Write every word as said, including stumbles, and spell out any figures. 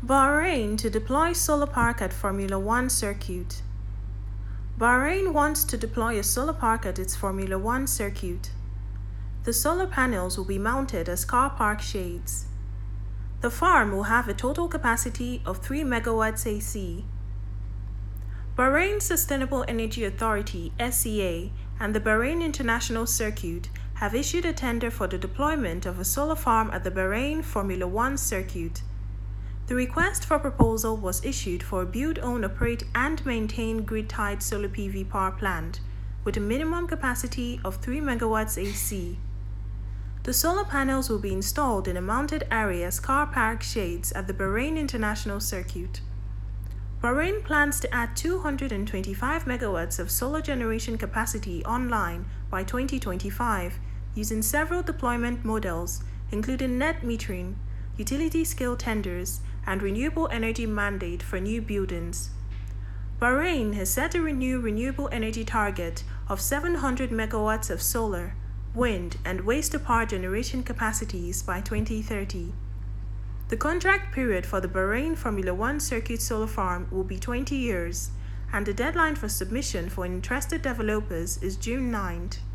Bahrain to deploy solar park at Formula One circuit. Bahrain wants to deploy a solar park at its Formula One circuit. The solar panels will be mounted as car park shades. The farm will have a total capacity of three megawatts A C. Bahrain Sustainable Energy Authority (S E A) and the Bahrain International Circuit have issued a tender for the deployment of a solar farm at the Bahrain Formula One circuit. The request for proposal was issued for a build, own, operate and maintain grid-tied solar P V power plant with a minimum capacity of three megawatts A C. The solar panels will be installed in a mounted area as car park shades at the Bahrain International Circuit. Bahrain plans to add two hundred twenty-five megawatts of solar generation capacity online by twenty twenty-five using several deployment models, including net metering, utility-scale tenders, and renewable energy mandate for new buildings. Bahrain has set a new renewable energy target of seven hundred megawatts of solar, wind, and waste-to-power generation capacities by twenty thirty. The contract period for the Bahrain Formula One circuit solar farm will be twenty years, and the deadline for submission for interested developers is June ninth.